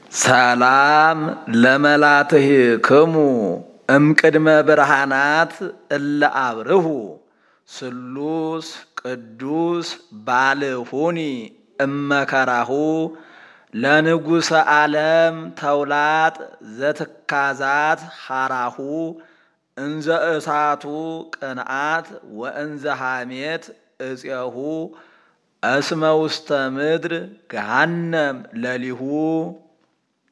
ሰላም ለመላትህክሙ እምቅድመ ብርሃናት እለ አብርሁ ስሉስ ቅዱስ ባልሁኒ እመከራሁ ለንጉሰ ዓለም ተውላጥ ዘትካዛት ሐራሁ እንዘ እሳቱ ቅንዓት ወእንዘ ሐሜት እፄሁ እስመ ውስተ ምድር ገሃነም ለሊሁ